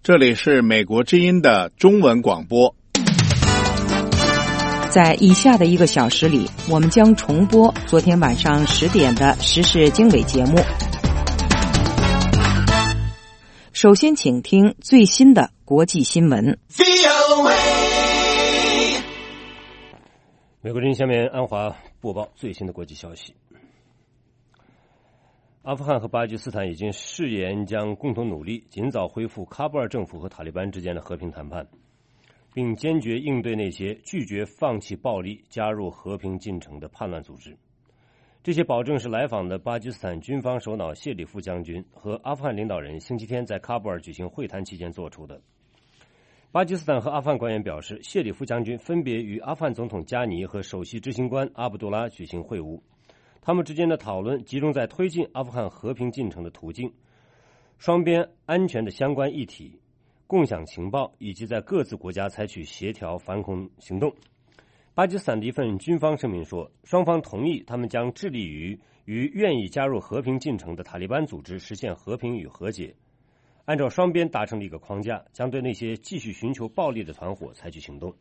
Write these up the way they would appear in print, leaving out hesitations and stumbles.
这里是美国之音的中文广播。 在以下的1个小时里，我们将重播昨天晚上10点的时事经纬节目。首先请听最新的国际新闻。 美国之音下面安华播报最新的国际消息。阿富汗和巴基斯坦已经誓言将共同努力尽早恢复喀布尔政府和塔利班之间的和平谈判，并坚决应对那些拒绝放弃暴力加入和平进程的叛乱组织。这些保证是来访的巴基斯坦军方首脑谢里夫将军和阿富汗领导人星期天在喀布尔举行会谈期间做出的。巴基斯坦和阿富汗官员表示，谢里夫将军分别与阿富汗总统加尼和首席执行官阿卜杜拉举行会晤，他们之间的讨论集中在推进阿富汗和平进程的途径、双边安全的相关议题、共享情报以及在各自国家采取协调反恐行动。巴基斯坦的一份军方声明说，双方同意他们将致力于与愿意加入和平进程的塔利班组织实现和平与和解，按照双边达成的一个框架，将对那些继续寻求暴力的团伙采取行动。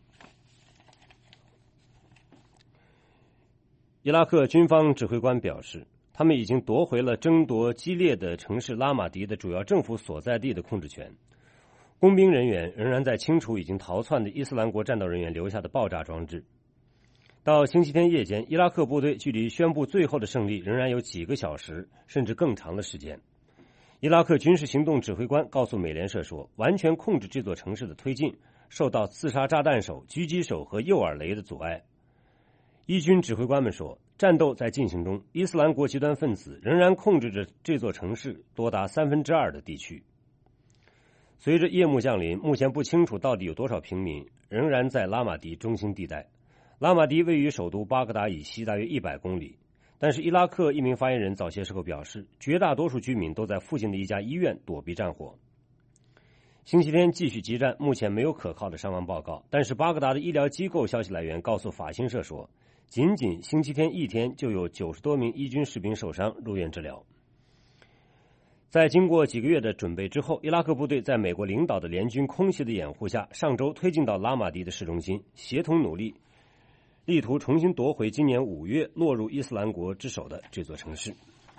伊拉克军方指挥官表示，他们已经夺回了争夺激烈的城市拉马迪的主要政府所在地的控制权。工兵人员仍然在清除已经逃窜的伊斯兰国战斗人员留下的爆炸装置。到星期天夜间，伊拉克部队距离宣布最后的胜利仍然有几个小时甚至更长的时间。伊拉克军事行动指挥官告诉美联社说，完全控制这座城市的推进受到自杀炸弹手、狙击手和诱饵雷的阻碍。伊军指挥官们说，战斗在进行中，伊斯兰国极端分子仍然控制着这座城市多达2/3的地区。随着夜幕降临，目前不清楚到底有多少平民仍然在拉马迪中心地带。拉马迪位于首都巴格达以西大约100公里，但是伊拉克一名发言人早些时候表示，绝大多数居民都在附近的一家医院躲避战火。星期天继续激战，目前没有可靠的伤亡报告，但是巴格达的医疗机构消息来源告诉法新社说，仅仅星期天一天就有90多名伊军士兵受伤入院治疗。在经过几个月的准备之后，伊拉克部队在美国领导的联军空袭的掩护下，上周推进到拉马迪的市中心，协同努力，力图重新夺回今年5月落入伊斯兰国之手的这座城市。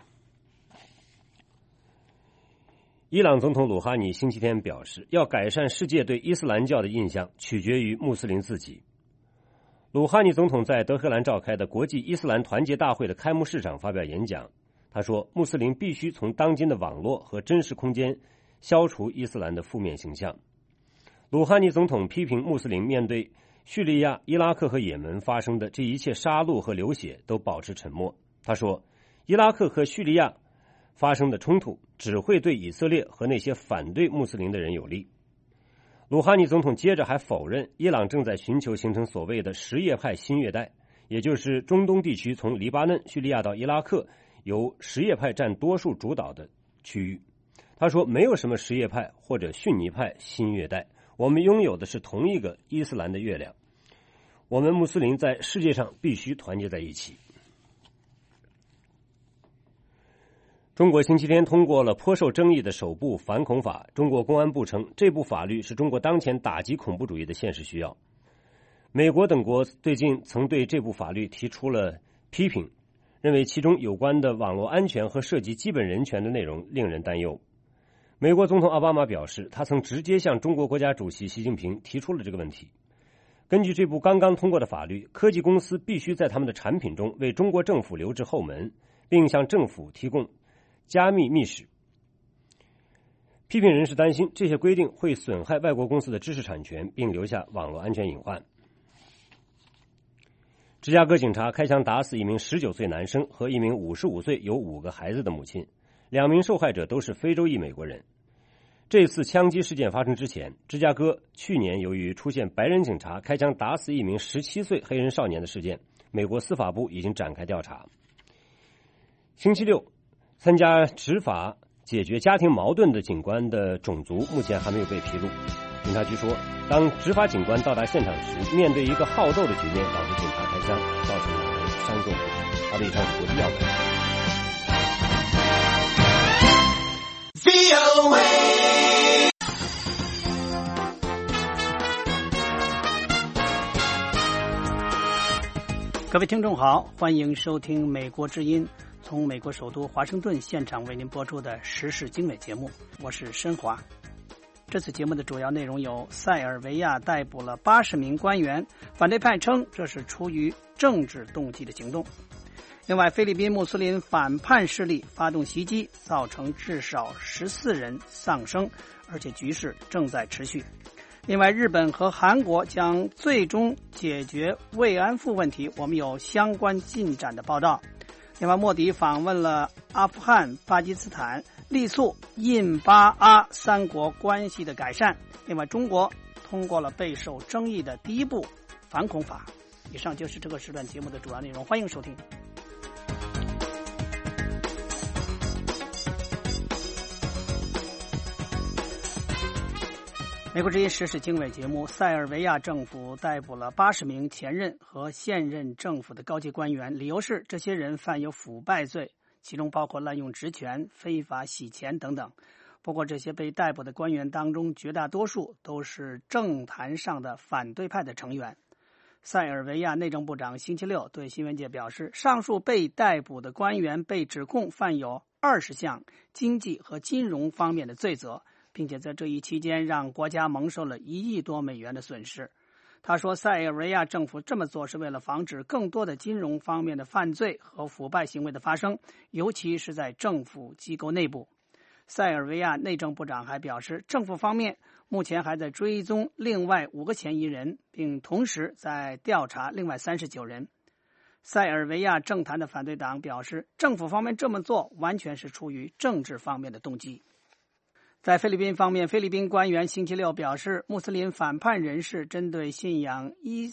伊朗总统鲁哈尼星期天表示，要改善世界对伊斯兰教的印象，取决于穆斯林自己。鲁哈尼总统在德黑兰召开的国际伊斯兰团结大会的开幕式上发表演讲，他说，穆斯林必须从当今的网络和真实空间消除伊斯兰的负面形象。鲁哈尼总统批评穆斯林面对叙利亚、伊拉克和也门发生的这一切杀戮和流血都保持沉默。他说，伊拉克和叙利亚发生的冲突只会对以色列和那些反对穆斯林的人有利。鲁哈尼总统接着还否认伊朗正在寻求形成所谓的什叶派新月带，也就是中东地区从黎巴嫩、叙利亚到伊拉克由什叶派占多数主导的区域。他说，没有什么什叶派或者逊尼派新月带，我们拥有的是同一个伊斯兰的月亮。我们穆斯林在世界上必须团结在一起。中国星期天通过了颇受争议的首部反恐法。中国公安部称，这部法律是中国当前打击恐怖主义的现实需要。美国等国最近曾对这部法律提出了批评，认为其中有关的网络安全和涉及基本人权的内容令人担忧。美国总统奥巴马表示，他曾直接向中国国家主席习近平提出了这个问题。根据这部刚刚通过的法律，科技公司必须在他们的产品中为中国政府留置后门，并向政府提供加密密室。批评人士担心这些规定会损害外国公司的知识产权，并留下网络安全隐患。芝加哥警察开枪打死一名19岁男生和一名55岁有5个孩子的母亲，2名受害者都是非洲裔美国人。这次枪击事件发生之前，芝加哥去年由于出现白人警察开枪打死一名17岁黑人少年的事件，美国司法部已经展开调查。星期六，参加执法解决家庭矛盾的警官的种族目前还没有被披露。警察局说，当执法警官到达现场时，面对一个好斗的局面，导致警察开枪，造成2人伤重不治。好的，以上是国际要闻。 各位听众好，欢迎收听美国之音，从美国首都华盛顿现场为您播出的时事经纬节目，我是申华。这次节目的主要内容有：塞尔维亚逮捕了80名官员，反对派称这是出于政治动机的行动。另外，菲律宾穆斯林反叛势力发动袭击，造成至少14人丧生，而且局势正在持续。另外，日本和韩国将最终解决慰安妇问题，我们有相关进展的报道。另外，莫迪访问了阿富汗、巴基斯坦，力促印巴阿三国关系的改善。另外，中国通过了备受争议的第一部反恐法。以上就是这个时段节目的主要内容，欢迎收听。美国之音时事经纬节目，塞尔维亚政府逮捕了80名前任和现任政府的高级官员，理由是这些人犯有腐败罪，其中包括滥用职权、非法洗钱等等。不过这些被逮捕的官员当中，绝大多数都是政坛上的反对派的成员。塞尔维亚内政部长星期六对新闻界表示，上述被逮捕的官员被指控犯有20项经济和金融方面的罪责，并且在这一期间让国家蒙受了1亿多美元的损失。他说，塞尔维亚政府这么做是为了防止更多的金融方面的犯罪和腐败行为的发生，尤其是在政府机构内部。塞尔维亚内政部长还表示，政府方面目前还在追踪另外5个嫌疑人，并同时在调查另外39人。塞尔维亚政坛的反对党表示，政府方面这么做完全是出于政治方面的动机。在菲律宾方面，菲律宾官员星期六表示，穆斯林反叛人士针对信仰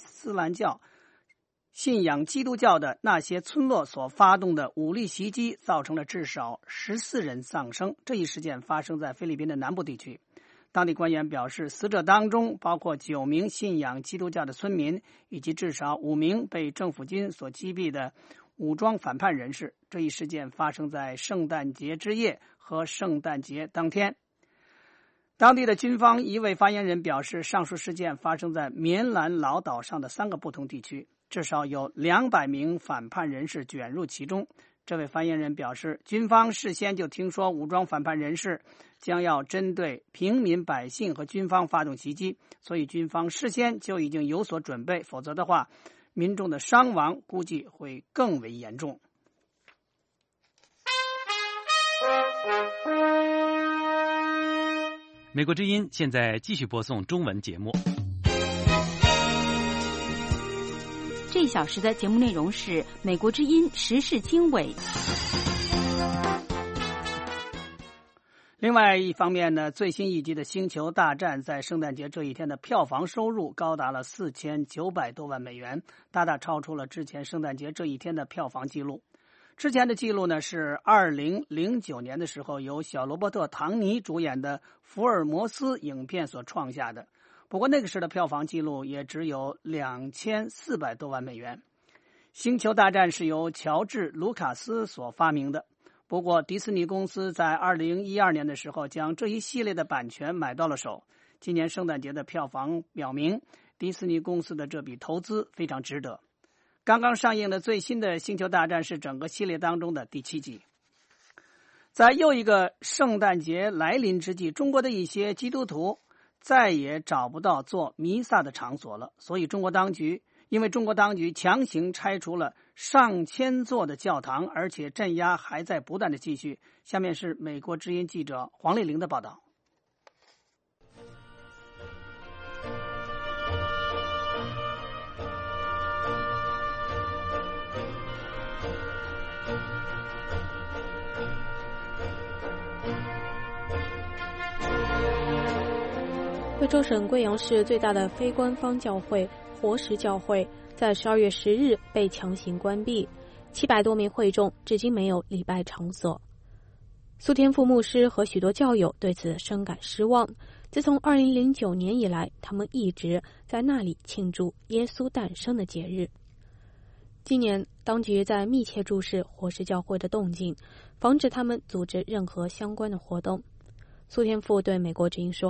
基督教的那些村落所发动的武力袭击，造成了至少14人丧生。这一事件发生在菲律宾的南部地区。当地官员表示，死者当中包括9名信仰基督教的村民，以及至少5名被政府军所击毙的武装反叛人士。这一事件发生在圣诞节之夜和圣诞节当天。当地的军方一位发言人表示，上述事件发生在棉兰老岛上的3个不同地区，至少有200名反叛人士卷入其中。这位发言人表示，军方事先就听说武装反叛人士将要针对平民百姓和军方发动袭击，所以军方事先就已经有所准备，否则的话，民众的伤亡估计会更为严重。 美国之音现在继续播送中文节目。 这1小时的节目内容是美国之音时事经纬。 另外一方面呢，最新一集的《星球大战》在圣诞节这一天的票房收入高达了4900多万美元，大大超出了之前圣诞节这一天的票房记录。之前的记录呢是2009年的时候由小罗伯特·唐尼主演的《福尔摩斯》影片所创下的，不过那个时的票房记录也只有2400多万美元。星球大战是由乔治·卢卡斯所发明的，不过迪士尼公司在2012年的时候将这一系列的版权买到了手。今年圣诞节的票房表明，迪士尼公司的这笔投资非常值得。刚刚上映的最新的《星球大战》是整个系列当中的第7集。在又一个圣诞节来临之际，中国的一些基督徒再也找不到做弥撒的场所了，所以中国当局强行拆除了上千座的教堂，而且镇压还在不断的继续。下面是美国之音记者黄丽玲的报道。 贵州省贵阳市最大的非官方教会活石教会在12月10日被强行关闭，700多名会众至今没有礼拜场所。苏天富牧师和许多教友对此深感失望。自从2009年以来，他们一直在那里庆祝耶稣诞生的节日。今年，当局在密切注视活石教会的动静，防止他们组织任何相关的活动。苏天富对美国之音说：“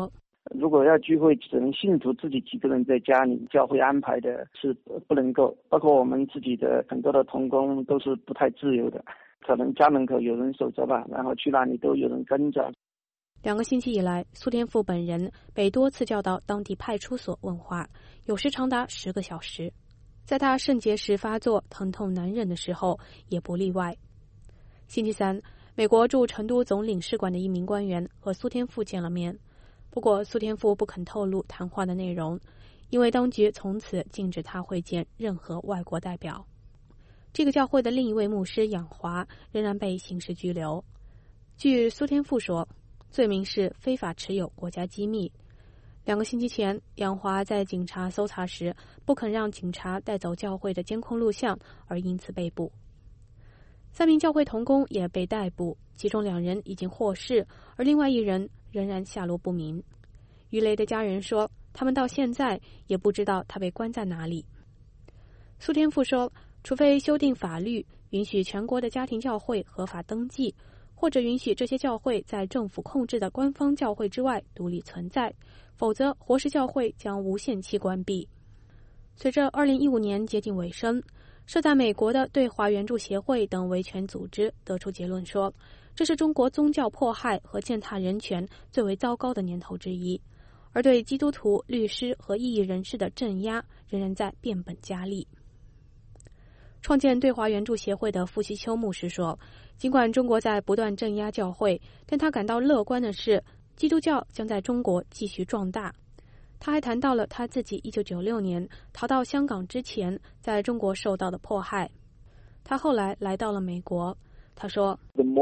如果要聚会，只能信徒自己几个人在家里，教会安排的是不能够。包括我们自己的很多的同工都是不太自由的，可能家门口有人守着吧，然后去哪里都有人跟着。 2个星期以来，苏天富本人被多次叫到当地派出所问话，有时长达10个小时。在他肾结石发作、疼痛难忍的时候，也不例外。星期三，美国驻成都总领事馆的一名官员和苏天富见了面。不过苏天富不肯透露谈话的内容，因为当局从此禁止他会见任何外国代表。这个教会的另一位牧师杨华仍然被刑事拘留。据苏天富说，罪名是非法持有国家机密。2个星期前，杨华在警察搜查时不肯让警察带走教会的监控录像，而因此被捕。3名教会同工也被逮捕，其中2人已经获释，而另外1人仍然下落不明。于雷的家人说，他们到现在也不知道他被关在哪里。苏天富说，除非修订法律，允许全国的家庭教会合法登记，或者允许这些教会在政府控制的官方教会之外独立存在，否则活石教会将无限期关闭。随着2015年接近尾声，设在美国的对华援助协会等维权组织得出结论说，这是中国宗教迫害和践踏人权最为糟糕的年头之一，而对基督徒、律师和异议人士的镇压仍然在变本加厉。创建对华援助协会的傅希秋牧师说，尽管中国在不断镇压教会，但他感到乐观的是，基督教将在中国继续壮大。他还谈到了他自己1996年逃到香港之前在中国受到的迫害。他后来来到了美国，他说，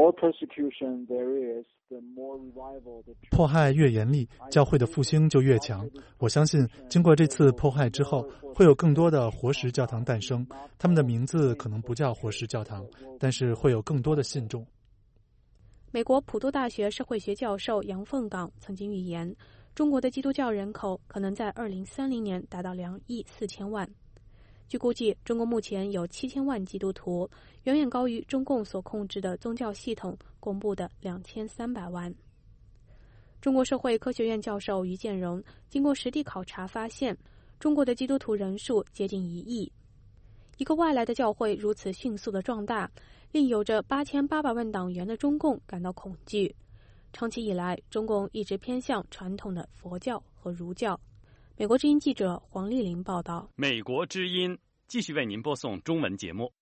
迫害越严厉，教会的复兴就越强。我相信经过这次迫害之后，会有更多的活石教堂诞生，他们的名字可能不叫活石教堂，但是会有更多的信众。 美国普渡大学社会学教授杨凤岗曾经预言，中国的基督教人口可能在2030年达到2亿4千万。据估计，中国目前有7000万基督徒，远远高于中共所控制的宗教系统公布的2300万。中国社会科学院教授于建荣经过实地考察发现，中国的基督徒人数接近1亿。一个外来的教会如此迅速的壮大，令有着8800万党员的中共感到恐惧。长期以来，中共一直偏向传统的佛教和儒教。美国之音记者黄丽玲报道。 美国之音继续为您播送中文节目。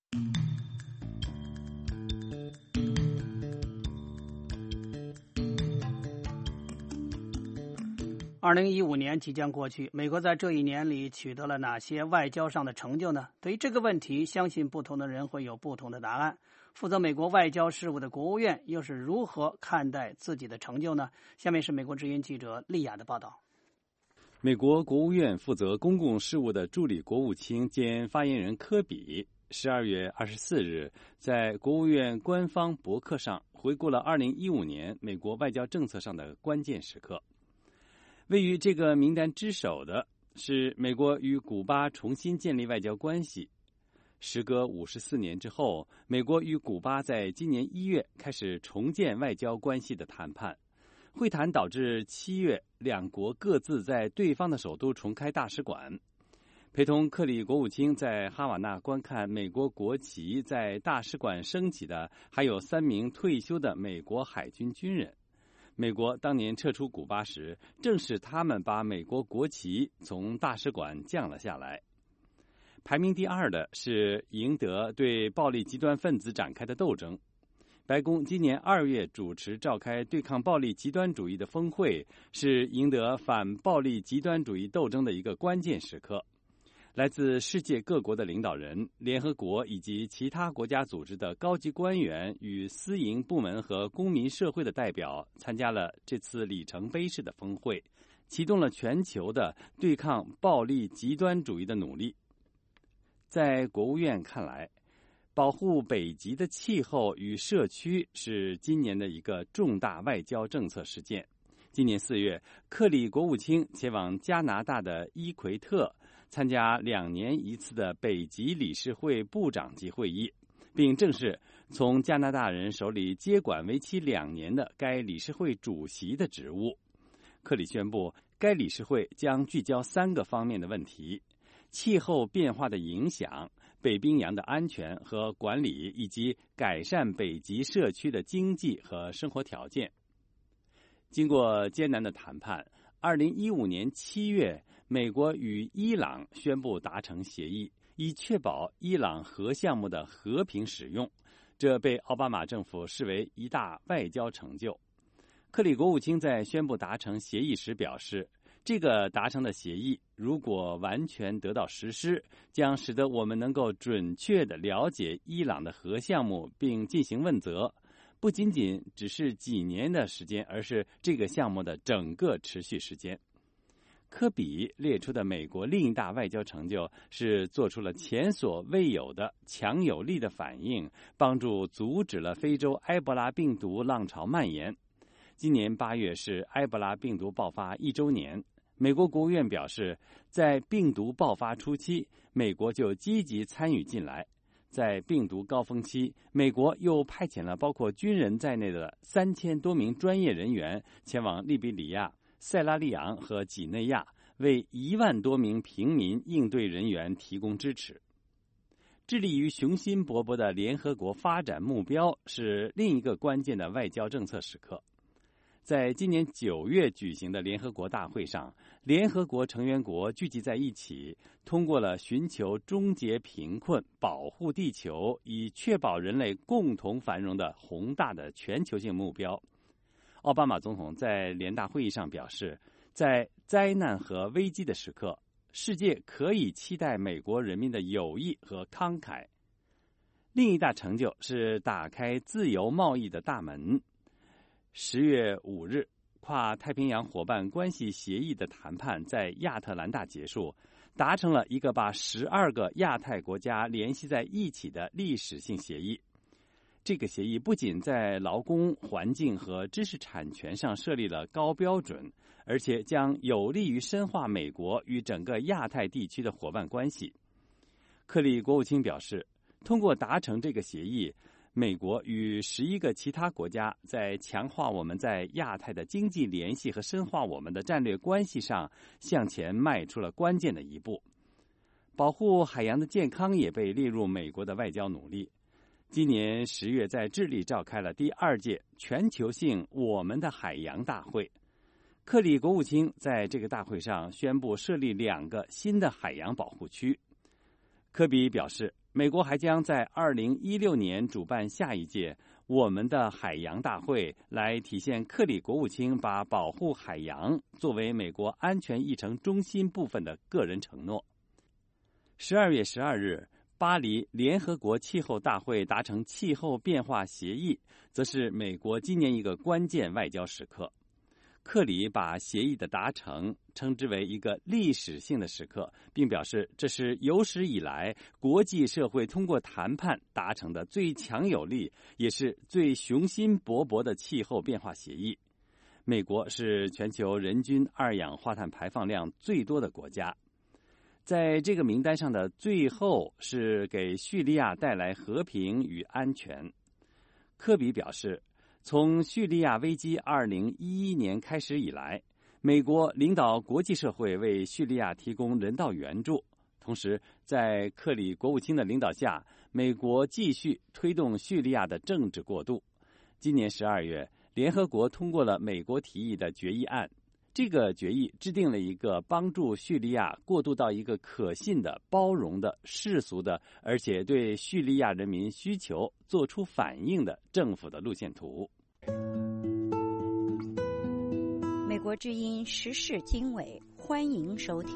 2015年即将过去，美国在这一年里取得了哪些外交上的成就呢？对于这个问题，相信不同的人会有不同的答案。负责美国外交事务的国务院又是如何看待自己的成就呢？下面是美国之音记者利亚的报道。 美国国务院负责公共事务的助理国务卿兼发言人科比12月24日在国务院官方博客上回顾了2015年美国外交政策上的关键时刻。位于这个名单之首的是美国与古巴重新建立外交关系。时隔54年之后，美国与古巴在今年1月开始重建外交关系的谈判。会谈导致7月两国各自在对方的首都重开大使馆。陪同克里国务卿在哈瓦那观看美国国旗在大使馆升起的还有3名退休的美国海军军人。美国当年撤出古巴时，正是他们把美国国旗从大使馆降了下来。排名第2的是赢得对暴力极端分子展开的斗争。白宫今年2月主持召开对抗暴力极端主义的峰会，是赢得反暴力极端主义斗争的一个关键时刻。来自世界各国的领导人、联合国以及其他国家组织的高级官员与私营部门和公民社会的代表参加了这次里程碑式的峰会，启动了全球的对抗暴力极端主义的努力。在国务院看来，保护北极的气候与社区是今年的一个重大外交政策事件。今年4月，克里国务卿前往加拿大的伊奎特参加2年1次的北极理事会部长级会议，并正式从加拿大人手里接管为期2年的该理事会主席的职务。 克里宣布，该理事会将聚焦3个方面的问题：气候变化的影响、北冰洋的安全和管理，以及改善北极社区的经济和生活条件。经过艰难的谈判，2015年7月，美国与伊朗宣布达成协议，以确保伊朗核项目的和平使用，这被奥巴马政府视为一大外交成就。克里国务卿在宣布达成协议时表示，这个达成的协议如果完全得到实施，将使得我们能够准确地了解伊朗的核项目并进行问责，不仅仅只是几年的时间，而是这个项目的整个持续时间。科比列出的美国另一大外交成就是做出了前所未有的强有力的反应，帮助阻止了非洲埃博拉病毒浪潮蔓延。今年8月是埃博拉病毒爆发1周年，美国国务院表示，在病毒爆发初期，美国就积极参与进来。在病毒高峰期，美国又派遣了包括军人在内的3000多名专业人员前往利比里亚、塞拉利昂和几内亚，为1万多名平民应对人员提供支持。致力于雄心勃勃的联合国发展目标是另一个关键的外交政策时刻。在今年9月举行的联合国大会上，联合国成员国聚集在一起，通过了寻求终结贫困、保护地球，以确保人类共同繁荣的宏大的全球性目标。奥巴马总统在联大会议上表示，在灾难和危机的时刻，世界可以期待美国人民的友谊和慷慨。另一大成就是打开自由贸易的大门。10月5日，跨太平洋伙伴关系协议的谈判在亚特兰大结束，达成了一个把12个亚太国家联系在一起的历史性协议。这个协议不仅在劳工、环境和知识产权上设立了高标准，而且将有利于深化美国与整个亚太地区的伙伴关系。克里国务卿表示，通过达成这个协议，美国与11个其他国家在强化我们在亚太的经济联系和深化我们的战略关系上向前迈出了关键的一步。保护海洋的健康也被列入美国的外交努力。今年10月，在智利召开了第2届全球性我们的海洋大会。克里国务卿在这个大会上宣布设立2个新的海洋保护区。科比表示，美国还将在2016年主办下一届我们的海洋大会，来体现克里国务卿把保护海洋作为美国安全议程中心部分的个人承诺。12月12日，巴黎联合国气候大会达成气候变化协议，则是美国今年一个关键外交时刻。克里把协议的达成称之为一个历史性的时刻，并表示这是有史以来国际社会通过谈判达成的最强有力，也是最雄心勃勃的气候变化协议。美国是全球人均二氧化碳排放量最多的国家。在这个名单上的最后是给叙利亚带来和平与安全。科比表示，从叙利亚危机2011年开始以来，美国领导国际社会为叙利亚提供人道援助。同时，在克里国务卿的领导下，美国继续推动叙利亚的政治过渡。今年12月，联合国通过了美国提议的决议案。这个决议制定了一个帮助叙利亚过渡到一个可信的、包容的、世俗的，而且对叙利亚人民需求做出反应的政府的路线图。 美国之音时事经纬，欢迎收听。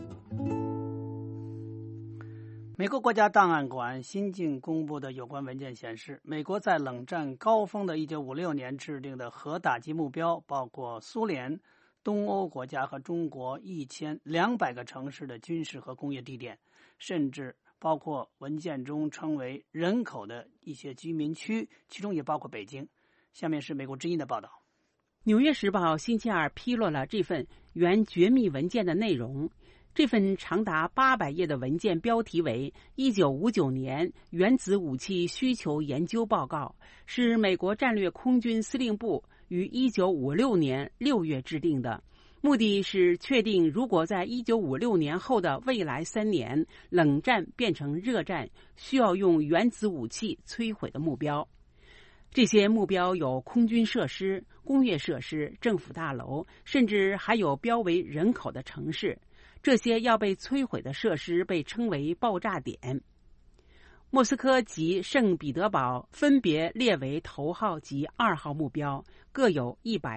美国国家档案馆新近公布的有关文件显示，美国在冷战高峰的1956年制定的核打击目标，包括苏联、东欧国家和中国1200个城市的军事和工业地点，甚至包括文件中称为人口的一些居民区，其中也包括北京。下面是美国之音的报道。 纽约时报星期二披露了这份原绝密文件的内容。这份长达800页的文件标题为1959年原子武器需求研究报告，是美国战略空军司令部于1956年6月制定的，目的是确定如果在1956年后的未来3年，冷战变成热战，需要用原子武器摧毁的目标。这些目标有空军设施、工业设施、政府大楼，甚至还有标为人口的城市。这些要被摧毁的设施被称为爆炸点。莫斯科及圣彼得堡分别列为头号及2号目标，各有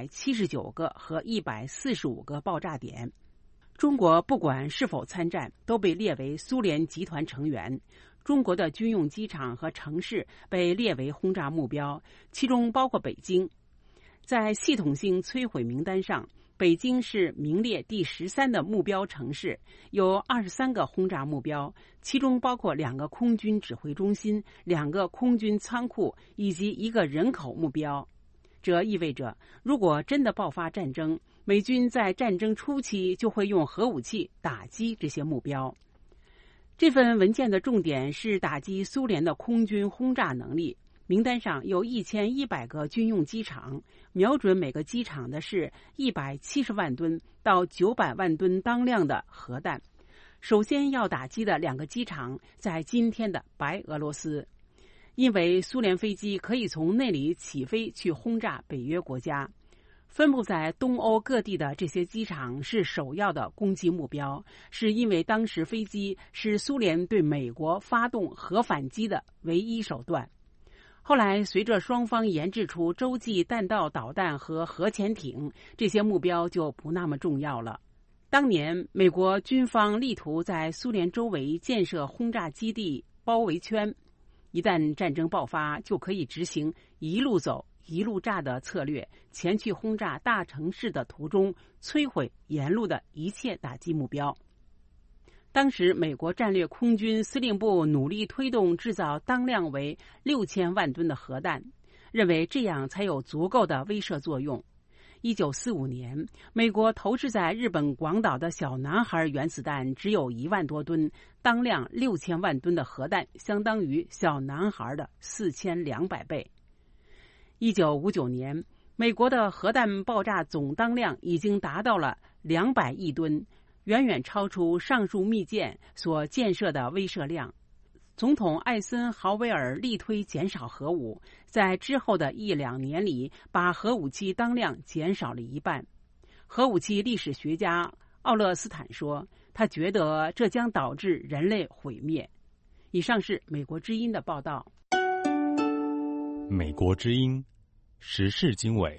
179个和145个爆炸点。中国不管是否参战，都被列为苏联集团成员。中国的军用机场和城市被列为轰炸目标，其中包括北京。在系统性摧毁名单上，北京是名列第13的目标城市，有23个轰炸目标，其中包括2个空军指挥中心、2个空军仓库以及1个人口目标。这意味着，如果真的爆发战争，美军在战争初期就会用核武器打击这些目标。这份文件的重点是打击苏联的空军轰炸能力。名单上有1100个军用机场，瞄准每个机场的是170万吨到900万吨当量的核弹。首先要打击的2个机场在今天的白俄罗斯，因为苏联飞机可以从那里起飞去轰炸北约国家。分布在东欧各地的这些机场是首要的攻击目标，是因为当时飞机是苏联对美国发动核反击的唯一手段。后来随着双方研制出洲际弹道导弹和核潜艇，这些目标就不那么重要了。当年美国军方力图在苏联周围建设轰炸基地包围圈，一旦战争爆发，就可以执行一路走一路炸的策略，前去轰炸大城市的途中摧毁沿路的一切打击目标。当时美国战略空军司令部努力推动制造当量为6000万吨的核弹，认为这样才有足够的威慑作用。1945年，美国投掷在日本广岛的小男孩原子弹只有1万多吨，当量6000万吨的核弹相当于小男孩的4200倍。1959年，美国的核弹爆炸总当量已经达到了200亿吨，远远超出上述密件所建设的威慑量。总统艾森豪威尔力推减少核武，在之后的1-2年里，把核武器当量减少了1半。核武器历史学家奥勒斯坦说，他觉得这将导致人类毁灭。以上是美国之音的报道。 美国之音时事经纬。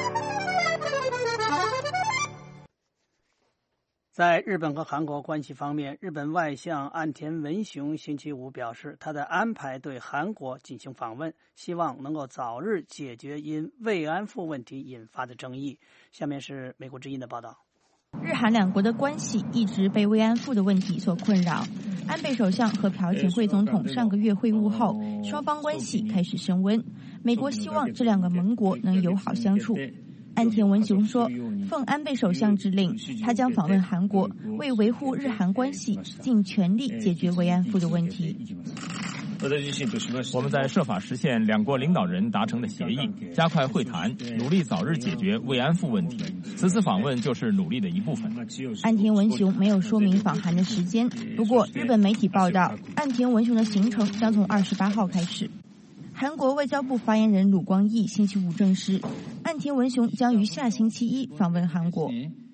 在日本和韩国关系方面，日本外相岸田文雄星期五表示，他的安排对韩国进行访问，希望能够早日解决因慰安妇问题引发的争议。下面是美国之音的报道。 日韩两国的关系一直被慰安妇的问题所困扰。安倍首相和朴槿惠总统上个月会晤后，双方关系开始升温。美国希望这2个盟国能友好相处。岸田文雄说，奉安倍首相之令，他将访问韩国，为维护日韩关系尽全力解决慰安妇的问题。 我们在设法实现2国领导人达成的协议，加快会谈，努力早日解决慰安妇问题。此次访问就是努力的一部分。 岸田文雄没有说明访韩的时间，不过日本媒体报道，岸田文雄的行程将从28号开始。韩国外交部发言人鲁光义星期五证实，岸田文雄将于下星期一访问韩国。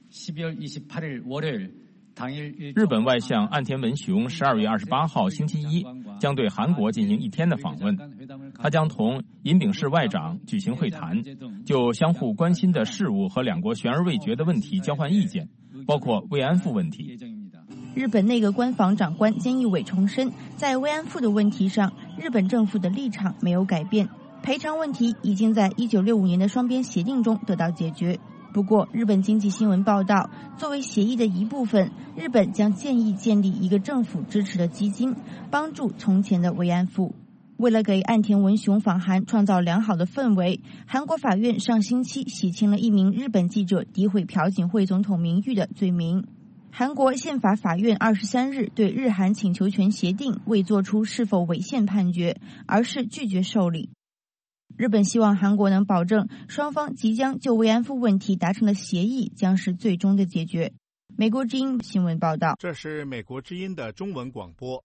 日本外相岸田文雄12月28号星期一将对韩国进行1天的访问，他将同尹炳世外长举行会谈，就相互关心的事务和2国悬而未决的问题交换意见，包括慰安妇问题。 日本内阁官房长官菅义伟重申，在慰安妇的问题上，日本政府的立场没有改变，赔偿问题已经在1965年的双边协定中得到解决。不过，日本经济新闻报道，作为协议的一部分，日本将建议建立一个政府支持的基金，帮助从前的慰安妇。为了给岸田文雄访韩创造良好的氛围，韩国法院上星期洗清了一名日本记者诋毁朴槿惠总统名誉的罪名。韩国宪法法院23日对日韩请求权协定未作出是否违宪判决，而是拒绝受理。 日本希望韩国能保证双方即将就慰安妇问题达成的协议将是最终的解决。美国之音新闻报道。 这是美国之音的中文广播。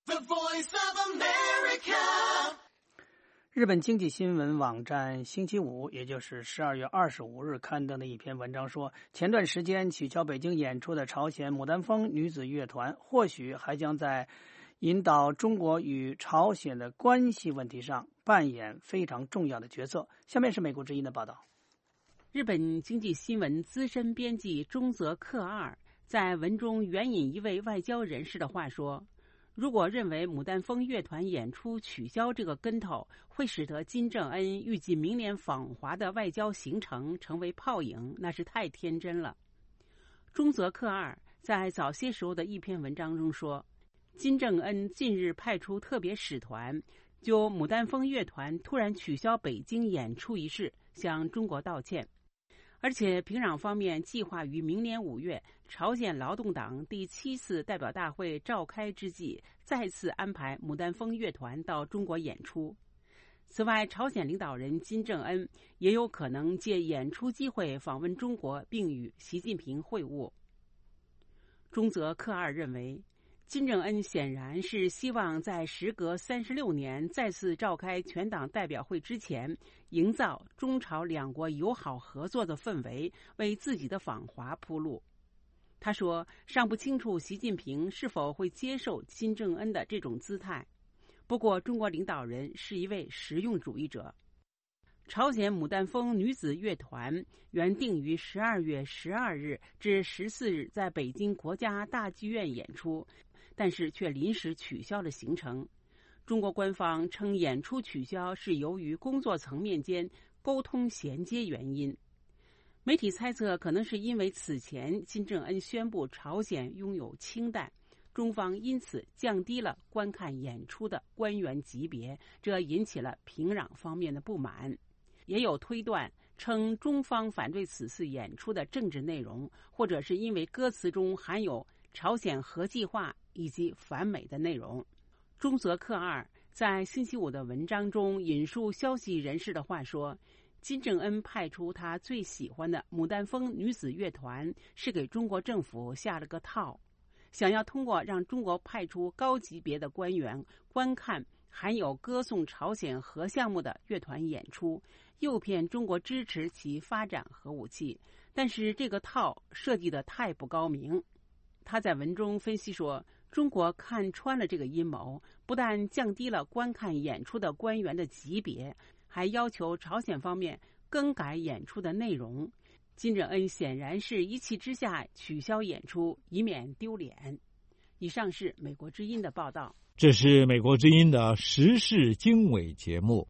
日本经济新闻网站星期五，也就是12月25日刊登的一篇文章说，前段时间取消北京演出的朝鲜牡丹峰女子乐团，或许还将在引导中国与朝鲜的关系问题上扮演非常重要的角色。下面是美国之音的报道。 日本经济新闻资深编辑中泽克二在文中援引一位外交人士的话说，如果认为牡丹峰乐团演出取消这个跟头会使得金正恩预计明年访华的外交行程成为泡影，那是太天真了。中泽克二在早些时候的一篇文章中说，金正恩近日派出特别使团就牡丹峰乐团突然取消北京演出一事向中国道歉，而且平壤方面计划于明年5月朝鲜劳动党第7次代表大会召开之际再次安排牡丹峰乐团到中国演出。此外，朝鲜领导人金正恩也有可能借演出机会访问中国并与习近平会晤。中泽克二认为，金正恩显然是希望在时隔36年再次召开全党代表会之前，营造中朝两国友好合作的氛围，为自己的访华铺路。他说，尚不清楚习近平是否会接受金正恩的这种姿态，不过中国领导人是一位实用主义者。朝鲜牡丹峰女子乐团原定于12月12日至14日在北京国家大剧院演出，但是却临时取消了行程。中国官方称演出取消是由于工作层面间沟通衔接原因。媒体猜测可能是因为此前金正恩宣布朝鲜拥有氢弹，中方因此降低了观看演出的官员级别，这引起了平壤方面的不满。也有推断称中方反对此次演出的政治内容，或者是因为歌词中含有朝鲜核计划以及反美的内容。中泽克二在星期五的文章中引述消息人士的话说，金正恩派出他最喜欢的牡丹峰女子乐团是给中国政府下了个套，想要通过让中国派出高级别的官员观看含有歌颂朝鲜核项目的乐团演出，诱骗中国支持其发展核武器，但是这个套设计得太不高明。他在文中分析说，中国看穿了这个阴谋，不但降低了观看演出的官员的级别，还要求朝鲜方面更改演出的内容。金正恩显然是一气之下取消演出，以免丢脸。以上是美国之音的报道。 这是美国之音的时事经纬节目。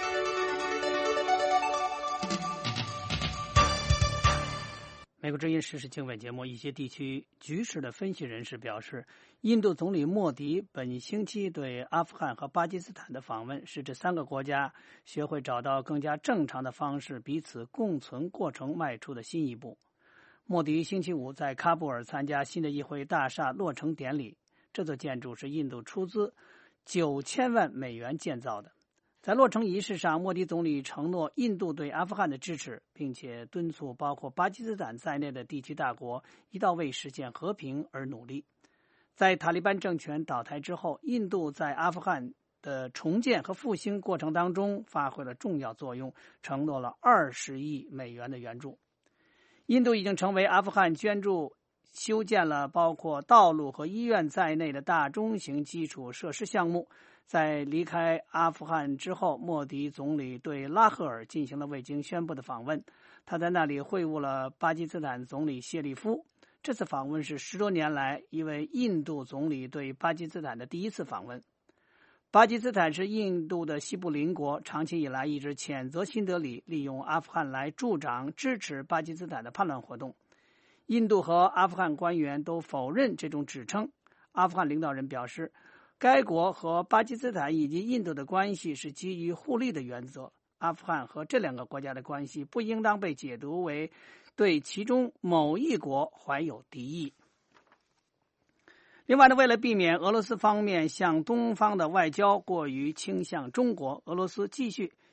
美国之音时事经纬节目，一些地区局势的分析人士表示，印度总理莫迪本星期对阿富汗和巴基斯坦的访问是这3个国家学会找到更加正常的方式彼此共存过程迈出的新一步。莫迪星期五在喀布尔参加新的议会大厦落成典礼，这座建筑是印度出资9000万美元建造的。在落成仪式上，莫迪总理承诺印度对阿富汗的支持，并且敦促包括巴基斯坦在内的地区大国一道为实现和平而努力。在塔利班政权倒台之后，印度在阿富汗的重建和复兴过程当中发挥了重要作用，承诺了20亿美元的援助。印度已经成为阿富汗捐助修建了包括道路和医院在内的大中型基础设施项目。在离开阿富汗之后，莫迪总理对拉赫尔进行了未经宣布的访问，他在那里会晤了巴基斯坦总理谢利夫。这次访问是10多年来一位印度总理对巴基斯坦的第一次访问。巴基斯坦是印度的西部邻国，长期以来一直谴责新德里利用阿富汗来助长支持巴基斯坦的叛乱活动。印度和阿富汗官员都否认这种指称。阿富汗领导人表示，该国和巴基斯坦以及印度的关系是基于互利的原则，阿富汗和这2个国家的关系不应当被解读为对其中某一国怀有敌意。另外呢，为了避免俄罗斯方面向东方的外交过于倾向中国，俄罗斯继续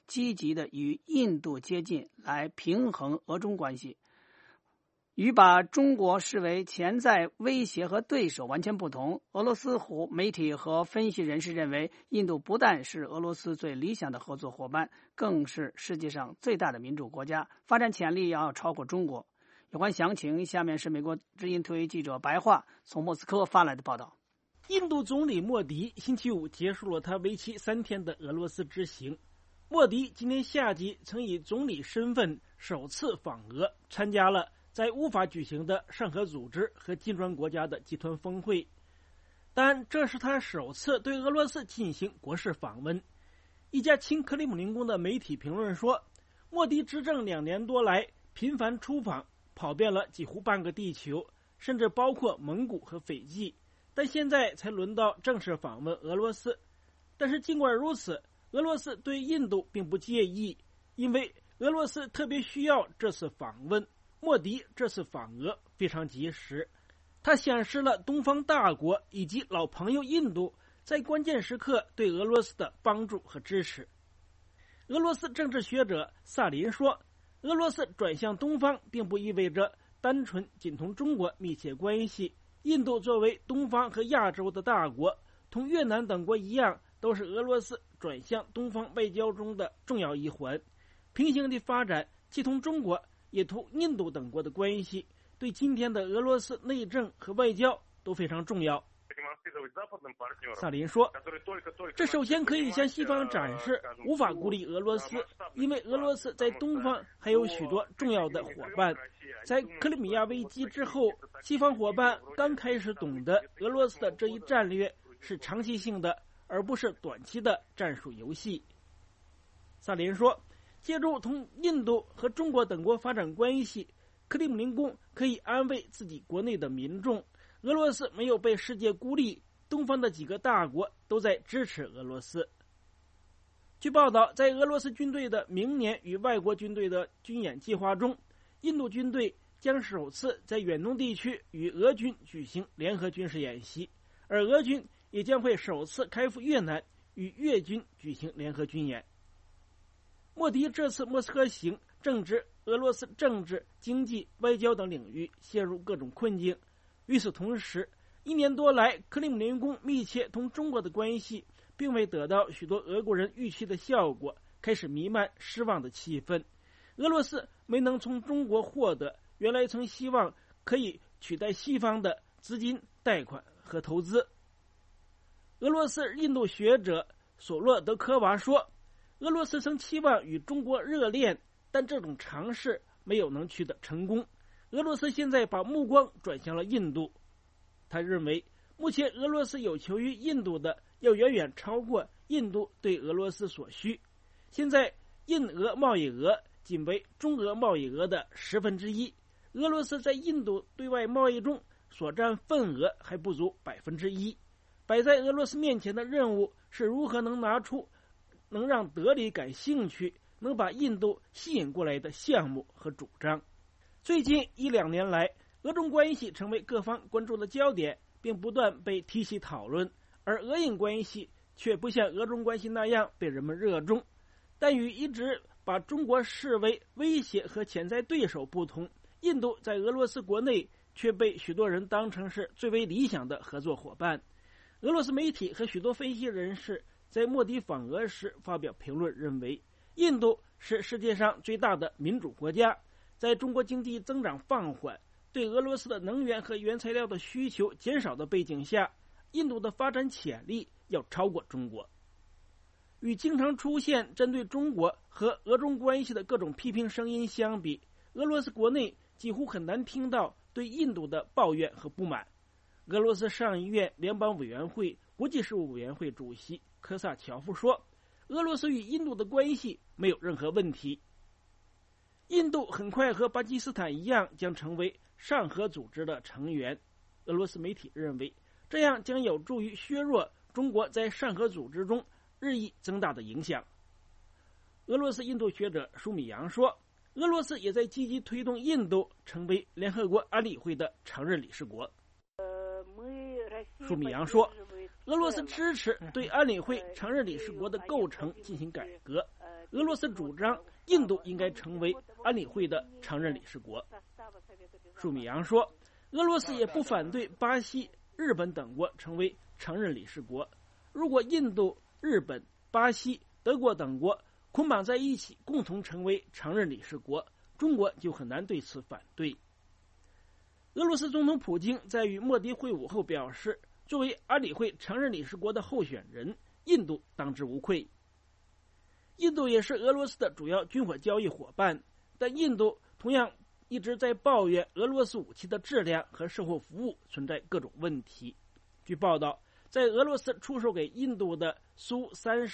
积极的与印度接近，来平衡俄中关系。与把中国视为潜在威胁和对手完全不同，俄罗斯媒体和分析人士认为，印度不但是俄罗斯最理想的合作伙伴，更是世界上最大的民主国家，发展潜力要超过中国。有关详情，下面是美国之音特约记者白桦从莫斯科发来的报道。 印度总理莫迪星期五结束了他为期3天的俄罗斯之行。莫迪今年夏季曾以总理身份首次访俄，参加了在乌法举行的上合组织和金砖国家的集团峰会，但这是他首次对俄罗斯进行国事访问。一家亲克里姆林宫的媒体评论说，莫迪执政2年多来频繁出访，跑遍了几乎半个地球，甚至包括蒙古和斐济，但现在才轮到正式访问俄罗斯。但是尽管如此，俄罗斯对印度并不介意，因为俄罗斯特别需要这次访问。莫迪这次访俄非常及时，他显示了东方大国以及老朋友印度在关键时刻对俄罗斯的帮助和支持。俄罗斯政治学者萨林说，俄罗斯转向东方并不意味着单纯仅同中国密切关系。印度作为东方和亚洲的大国，同越南等国一样，都是俄罗斯转向东方外交中的重要一环。平行的发展既同中国也同印度等国的关系，对今天的俄罗斯内政和外交都非常重要。萨林说，这首先可以向西方展示无法孤立俄罗斯，因为俄罗斯在东方还有许多重要的伙伴。在克里米亚危机之后，西方伙伴刚开始懂得俄罗斯的这一战略是长期性的，而不是短期的战术游戏。萨林说，借助同印度和中国等国发展关系，克里姆林宫可以安慰自己国内的民众，俄罗斯没有被世界孤立，东方的几个大国都在支持俄罗斯。据报道，在俄罗斯军队的明年与外国军队的军演计划中，印度军队将首次在远东地区与俄军举行联合军事演习，而俄军也将会首次开赴越南与越军举行联合军演。莫迪这次莫斯科行正值俄罗斯政治、经济、外交等领域陷入各种困境。与此同时，1年多来，克里姆林宫密切同中国的关系并未得到许多俄国人预期的效果，开始弥漫失望的气氛。俄罗斯没能从中国获得原来曾希望可以取代西方的资金、贷款和投资。俄罗斯印度学者索洛德科娃说，俄罗斯曾期望与中国热恋，但这种尝试没有能取得成功。俄罗斯现在把目光转向了印度。他认为，目前俄罗斯有求于印度的要远远超过印度对俄罗斯所需。现在印俄贸易额仅为中俄贸易额的1/10，俄罗斯在印度对外贸易中所占份额还不足1%。摆在俄罗斯面前的任务是如何能拿出能让德里感兴趣、能把印度吸引过来的项目和主张。最近1-2年来，俄中关系成为各方关注的焦点，并不断被提起讨论，而俄印关系却不像俄中关系那样被人们热衷。但与一直把中国视为威胁和潜在对手不同，印度在俄罗斯国内却被许多人当成是最为理想的合作伙伴。俄罗斯媒体和许多分析人士在莫迪访俄时发表评论，认为印度是世界上最大的民主国家，在中国经济增长放缓、对俄罗斯的能源和原材料的需求减少的背景下，印度的发展潜力要超过中国。与经常出现针对中国和俄中关系的各种批评声音相比，俄罗斯国内几乎很难听到对印度的抱怨和不满。俄罗斯上议院联邦委员会国际事务委员会主席科萨乔夫说，俄罗斯与印度的关系没有任何问题。印度很快和巴基斯坦一样将成为上合组织的成员。俄罗斯媒体认为，这样将有助于削弱中国在上合组织中日益增大的影响。俄罗斯印度学者舒米扬说，俄罗斯也在积极推动印度成为联合国安理会的常任理事国。舒米扬说，俄罗斯支持对安理会常任理事国的构成进行改革。 俄罗斯主张印度应该成为安理会的常任理事国。舒米扬说，俄罗斯也不反对巴西、日本等国成为常任理事国。如果印度、日本、巴西、德国等国捆绑在一起，共同成为常任理事国，中国就很难对此反对。俄罗斯总统普京在与莫迪会晤后表示，作为安理会常任理事国的候选人，印度当之无愧。印度也是俄罗斯的主要军火交易伙伴，但印度同样一直在抱怨俄罗斯武器的质量和售后服务存在各种问题。据报道，在俄罗斯出售给印度的苏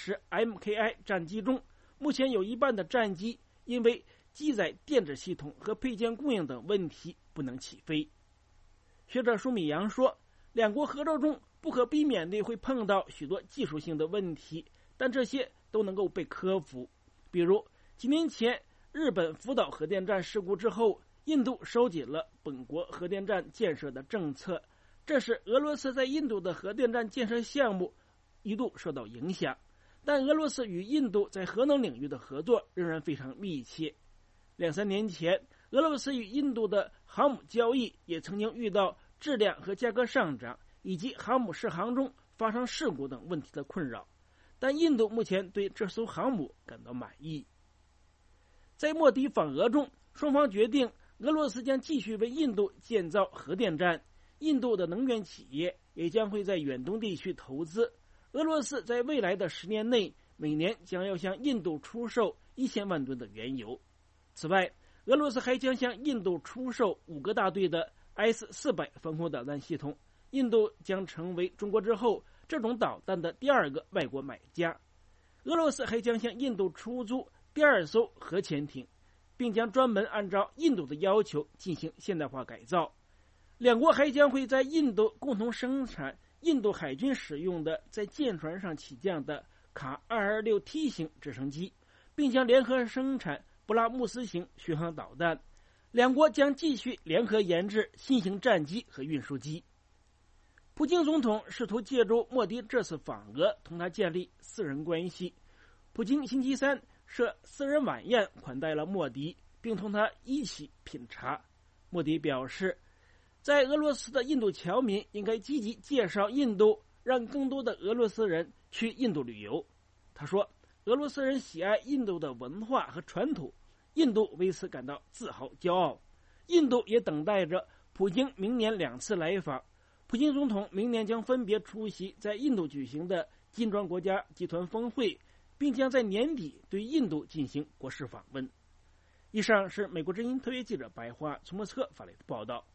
30MKI 战机中，目前有一半的战机因为机载电子系统和配件供应等问题不能起飞。学者舒米扬说，两国合作中不可避免地会碰到许多技术性的问题，但这些都能够被克服。比如几年前日本福岛核电站事故之后，印度收紧了本国核电站建设的政策，这使俄罗斯在印度的核电站建设项目一度受到影响。但俄罗斯与印度在核能领域的合作仍然非常密切。2-3年前，俄罗斯与印度的航母交易也曾经遇到质量和价格上涨，以及航母试航中发生事故等问题的困扰，但印度目前对这艘航母感到满意。在莫迪访俄中，双方决定俄罗斯将继续为印度建造核电站，印度的能源企业也将会在远东地区投资。俄罗斯在未来的10年内，每年将要向印度出售1000万吨的原油。此外，俄罗斯还将向印度出售5个大队的 S-400防空导弹系统，印度将成为中国之后这种导弹的第2个外国买家。俄罗斯还将向印度出租第2艘核潜艇，并将专门按照印度的要求进行现代化改造。两国还将会在印度共同生产印度海军使用的在舰船上起降的卡 226T 型直升机，并将联合生产布拉姆斯型巡航导弹。两国将继续联合研制新型战机和运输机。普京总统试图借助莫迪这次访俄同他建立私人关系。普京星期三设私人晚宴款待了莫迪，并同他一起品茶。莫迪表示，在俄罗斯的印度侨民应该积极介绍印度，让更多的俄罗斯人去印度旅游。他说，俄罗斯人喜爱印度的文化和传统，印度为此感到自豪骄傲。印度也等待着普京明年2次来访。普京总统明年将分别出席在印度举行的金砖国家集团峰会，并将在年底对印度进行国事访问。以上是美国之音特约记者白桦从莫斯科发来的报道。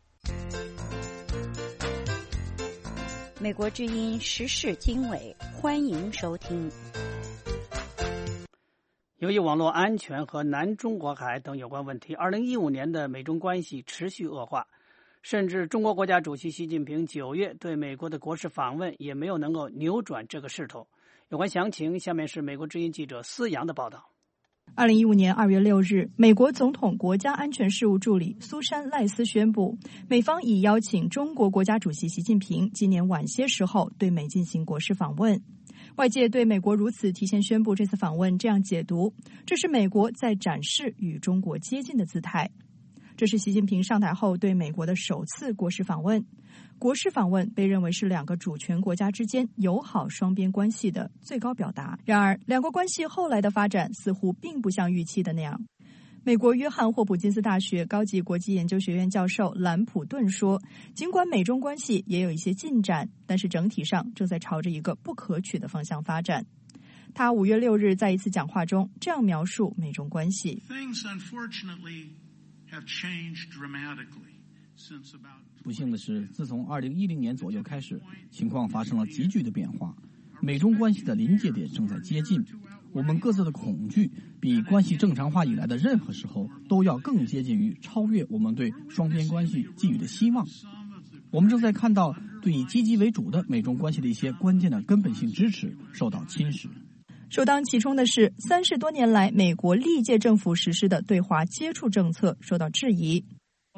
美国之音时事经纬，欢迎收听。 由于网络安全和南中国海等有关问题，2015年的美中关系持续恶化，甚至中国国家主席习近平9月对美国的国事访问也没有能够扭转这个势头。有关详情，下面是美国之音记者思阳的报道。 2015年2月6日，美国总统国家安全事务助理苏珊·赖斯宣布，美方已邀请中国国家主席习近平今年晚些时候对美进行国事访问。外界对美国如此提前宣布这次访问这样解读，这是美国在展示与中国接近的姿态。这是习近平上台后对美国的首次国事访问。国事访问被认为是2个主权国家之间友好双边关系的最高表达。然而，两国关系后来的发展似乎并不像预期的那样。美国约翰霍普金斯大学高级国际研究学院教授兰普顿说，尽管美中关系也有一些进展，但是整体上正在朝着一个不可取的方向发展。他5月6日在一次讲话中这样描述美中关系。 不幸的是，自从2010年左右开始，情况发生了急剧的变化，美中关系的临界点正在接近。我们各自的恐惧比关系正常化以来的任何时候都要更接近于超越我们对双边关系寄予的希望。我们正在看到对以积极为主的美中关系的一些关键的根本性支持受到侵蚀。 首当其冲的是30多年来美国历届政府实施的对华接触政策受到质疑。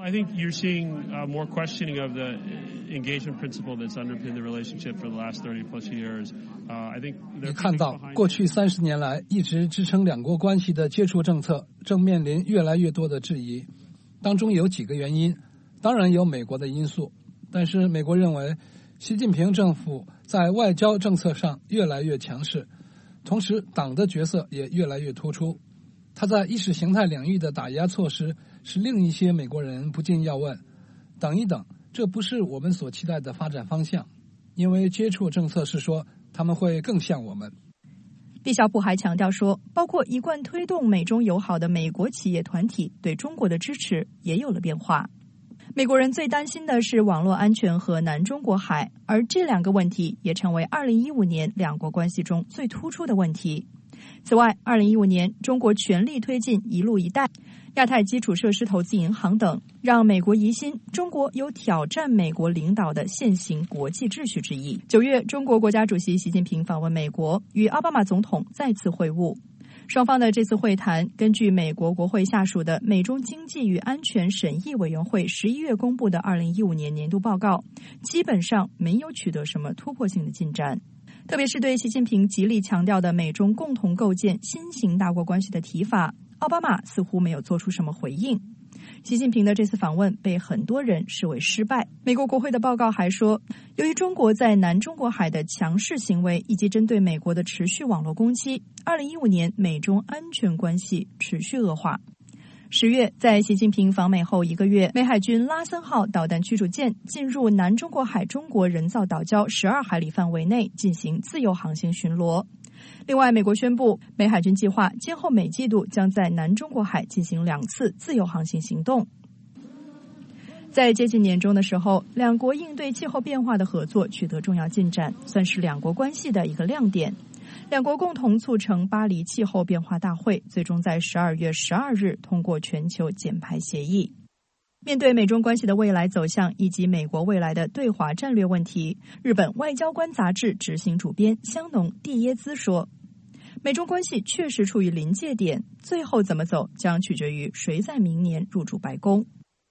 I think you're seeing more questioning of the engagement principle that's underpinned the relationship for the last 30 plus years. I think 你看到过去30年来一直支撑两国关系的接触政策正面临越来越多的质疑，当中有几个原因，当然有美国的因素，但是美国认为习近平政府在外交政策上越来越强势，同时党的角色也越来越突出。他在意识形态领域的打压措施使另一些美国人不禁要问，等一等，这不是我们所期待的发展方向，因为接触政策是说他们会更像我们。 毕晓普还强调说，包括一贯推动美中友好的美国企业团体对中国的支持也有了变化。美国人最担心的是网络安全和南中国海，而这两个问题也成为2015年两国关系中最突出的问题。此外，2015年中国全力推进一路一带、亚太基础设施投资银行等，让美国疑心中国有挑战美国领导的现行国际秩序之意。9月，中国国家主席习近平访问美国，与奥巴马总统再次会晤。双方的这次会谈，根据美国国会下属的美中经济与安全审议委员会11月公布的2015年年度报告，基本上没有取得什么突破性的进展。特别是对习近平极力强调的美中共同构建新型大国关系的提法，奥巴马似乎没有做出什么回应。习近平的这次访问被很多人视为失败。美国国会的报告还说，由于中国在南中国海的强势行为以及针对美国的持续网络攻击，2015年美中安全关系持续恶化。10月，在习近平访美后1个月，美海军拉森号导弹驱逐舰进入南中国海中国人造岛礁12海里范围内进行自由航行巡逻。另外，美国宣布，美海军计划今后每季度将在南中国海进行2次自由航行行动。在接近年中的时候，两国应对气候变化的合作取得重要进展，算是两国关系的一个亮点。两国共同促成巴黎气候变化大会，最终在12月12日通过全球减排协议。面对美中关系的未来走向以及美国未来的对华战略问题，日本外交官杂志执行主编香农蒂耶兹说，美中关系确实处于临界点，最后怎么走将取决于谁在明年入主白宫。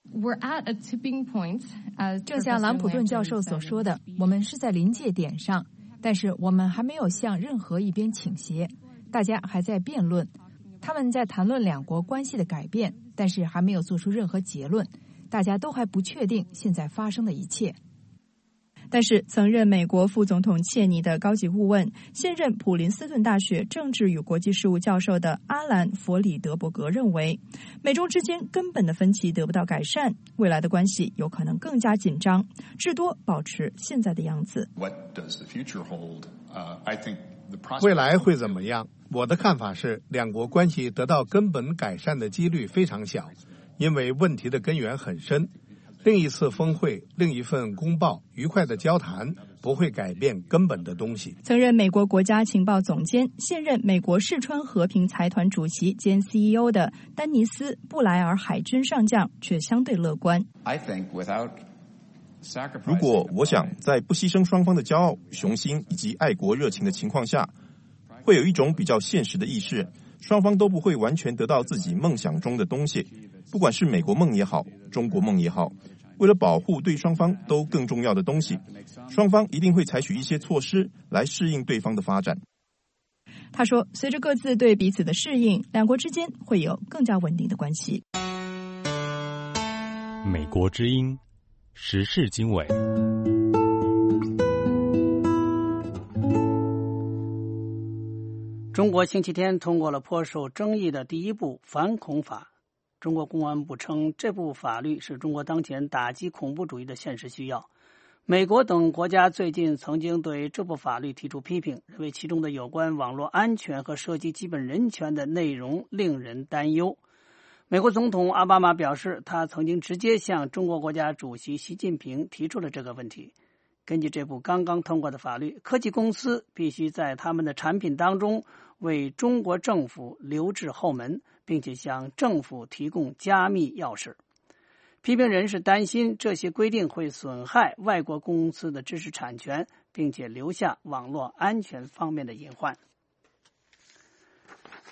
正像兰普顿教授所说的，我们是在临界点上，但是我们还没有向任何一边倾斜，大家还在辩论，他们在谈论两国关系的改变，但是还没有做出任何结论，大家都还不确定现在发生的一切。 但是曾任美国副总统切尼的高级顾问、现任普林斯顿大学政治与国际事务教授的阿兰·弗里德伯格认为，美中之间根本的分歧得不到改善，未来的关系有可能更加紧张，至多保持现在的样子。 未来会怎么样？我的看法是，两国关系得到根本改善的几率非常小，因为问题的根源很深。另一次峰会，另一份公报，愉快的交谈不会改变根本的东西。 曾任美国国家情报总监、现任美国世川和平财团主席兼 CEO 的丹尼斯·布莱尔海军上将却相对乐观。 如果我想在不牺牲双方的骄傲、雄心以及爱国热情的情况下，会有一种比较现实的意识，双方都不会完全得到自己梦想中的东西，不管是美国梦也好，中国梦也好，为了保护对双方都更重要的东西，双方一定会采取一些措施来适应对方的发展。 他说，随着各自对彼此的适应，两国之间会有更加稳定的关系。 美国之音时事经纬。 中国星期天通过了颇受争议的第一部反恐法。中国公安部称，这部法律是中国当前打击恐怖主义的现实需要。美国等国家最近曾经对这部法律提出批评，认为其中的有关网络安全和涉及基本人权的内容令人担忧。美国总统奥巴马表示，他曾经直接向中国国家主席习近平提出了这个问题。根据这部刚刚通过的法律，科技公司必须在他们的产品当中为中国政府留置后门，并且向政府提供加密钥匙。批评人士担心这些规定会损害外国公司的知识产权，并且留下网络安全方面的隐患。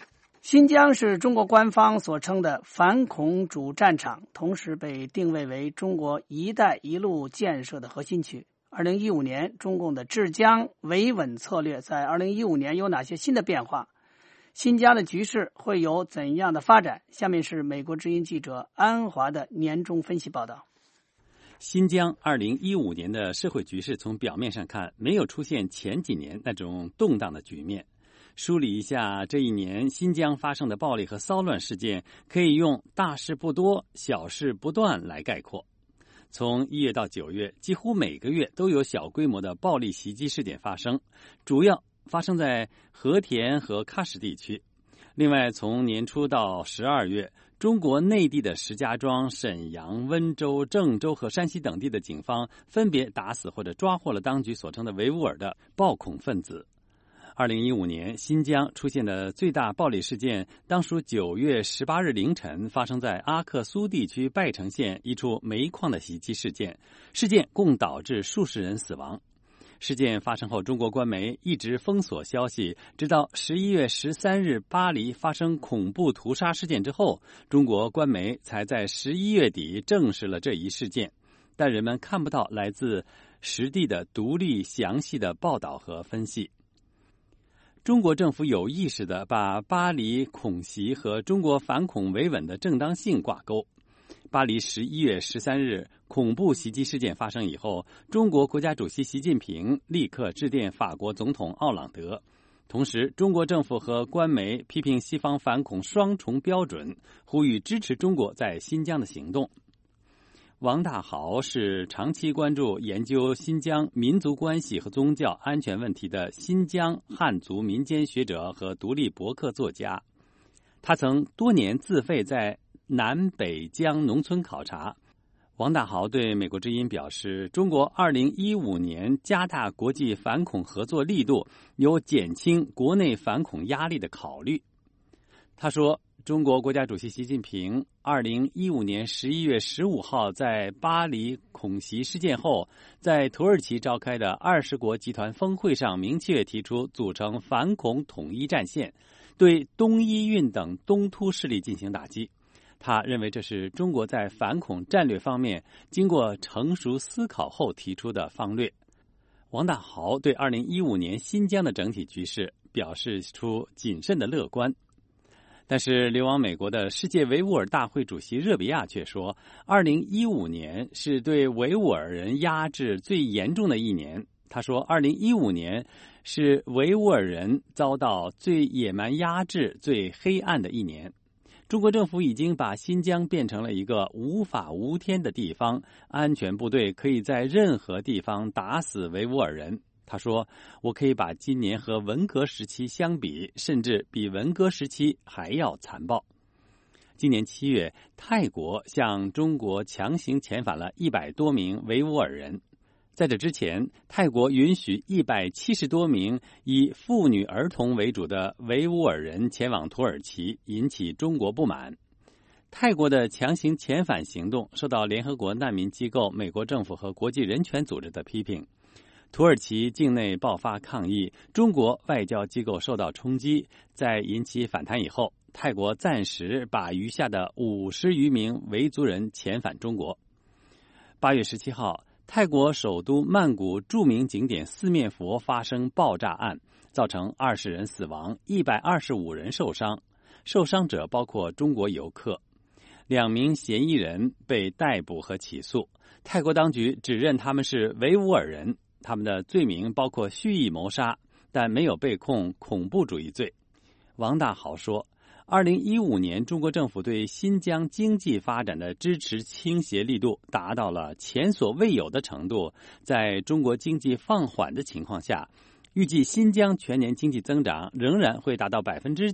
新疆是中国官方所称的反恐主战场，同时被定位为中国“一带一路”建设的核心区。2015年，中共的治疆维稳策略在2015年有哪些新的变化？新疆的局势会有怎样的发展？下面是美国之音记者安华的年终分析报道。 新疆2015年的社会局势从表面上看，没有出现前几年那种动荡的局面。梳理一下这一年新疆发生的暴力和骚乱事件，可以用大事不多，小事不断来概括。从1月到9月，几乎每个月都有小规模的暴力袭击事件发生，主要发生在和田和喀什地区。另外，从年初到12月，中国内地的石家庄、沈阳、温州、郑州和山西等地的警方分别打死或者抓获了当局所称的维吾尔的暴恐分子。2015年，新疆出现的最大暴力事件，当属9月18日凌晨发生在阿克苏地区拜城县一处煤矿的袭击事件，事件共导致数十人死亡。事件发生后，中国官媒一直封锁消息，直到11月13日巴黎发生恐怖屠杀事件之后，中国官媒才在11月底证实了这一事件，但人们看不到来自实地的独立详细的报道和分析。中国政府有意识地把巴黎恐袭和中国反恐维稳的正当性挂钩。巴黎11月13日恐怖袭击事件发生以后，中国国家主席习近平立刻致电法国总统奥朗德，同时中国政府和官媒批评西方反恐双重标准，呼吁支持中国在新疆的行动。王大豪是长期关注研究新疆民族关系和宗教安全问题的新疆汉族民间学者和独立博客作家。他曾多年自费在南北疆农村考察。王大豪对美国之音表示，中国2015年加大国际反恐合作力度，有减轻国内反恐压力的考虑。他说，中国国家主席习近平2015年11月15号在巴黎恐袭事件后，在土耳其召开的20国集团峰会上明确提出组成反恐统一战线，对东伊运等东突势力进行打击。他认为这是中国在反恐战略方面经过成熟思考后提出的方略。王大豪对2015年新疆的整体局势表示出谨慎的乐观。但是流亡美国的世界维吾尔大会主席热比亚却说，2015年是对维吾尔人压制最严重的一年。他说，2015年是维吾尔人遭到最野蛮压制、最黑暗的一年。中国政府已经把新疆变成了一个无法无天的地方，安全部队可以在任何地方打死维吾尔人。他说，我可以把今年和文革时期相比，甚至比文革时期还要残暴。今年7月，泰国向中国强行遣返了100多名维吾尔人。在这之前，泰国允许170多名以妇女儿童为主的维吾尔人前往土耳其，引起中国不满。泰国的强行遣返行动受到联合国难民机构、美国政府和国际人权组织的批评。土耳其境内爆发抗议，中国外交机构受到冲击，在引起反弹以后，泰国暂时把余下的50余名维族人遣返中国。8月17号，泰国首都曼谷著名景点四面佛发生爆炸案，造成20人死亡，125人受伤，受伤者包括中国游客。2名嫌疑人被逮捕和起诉，泰国当局指认他们是维吾尔人。他们的罪名包括蓄意谋杀，但没有被控恐怖主义罪。王大豪说，2015年中国政府对新疆经济发展的支持倾斜力度达到了前所未有的程度。在中国经济放缓的情况下，预计新疆全年经济增长仍然会达到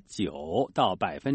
9%到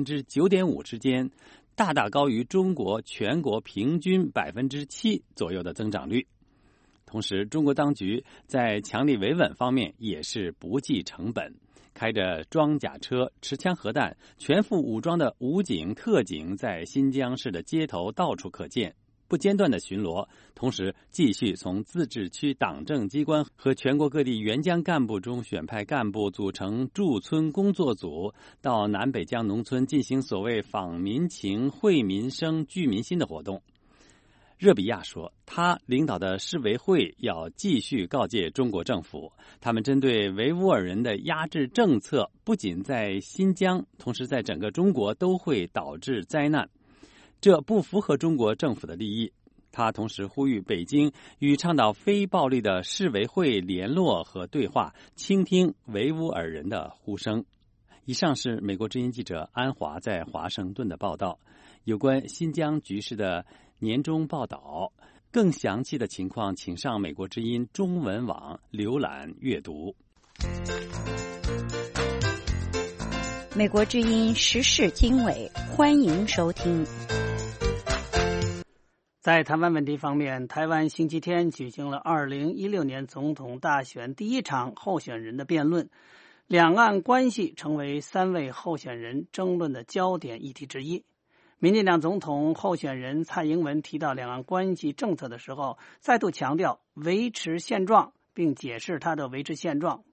9.5%之间，大大高于中国全国平均7%左右的增长率。同时，中国当局在强力维稳方面也是不计成本，开着装甲车、持枪核弹、全副武装的武警、特警在新疆市的街头到处可见。 不间断的巡逻，同时继续从自治区党政机关和全国各地援疆干部中选派干部组成驻村工作组，到南北疆农村进行所谓访民情、会民生、聚民心的活动。热比亚说，他领导的世维会要继续告诫中国政府，他们针对维吾尔人的压制政策不仅在新疆，同时在整个中国都会导致灾难，这不符合中国政府的利益。他同时呼吁北京与倡导非暴力的世维会联络和对话，倾听维吾尔人的呼声。以上是美国之音记者安华在华盛顿的报道，有关新疆局势的年终报道，更详细的情况请上美国之音中文网浏览阅读。 美国之音时事经纬，欢迎收听。 在台湾问题方面，台湾星期天举行了2016年总统大选第一场候选人的辩论，两岸关系成为3位候选人争论的焦点议题之一。民进党总统候选人蔡英文提到两岸关系政策的时候，再度强调维持现状，并解释他的维持现状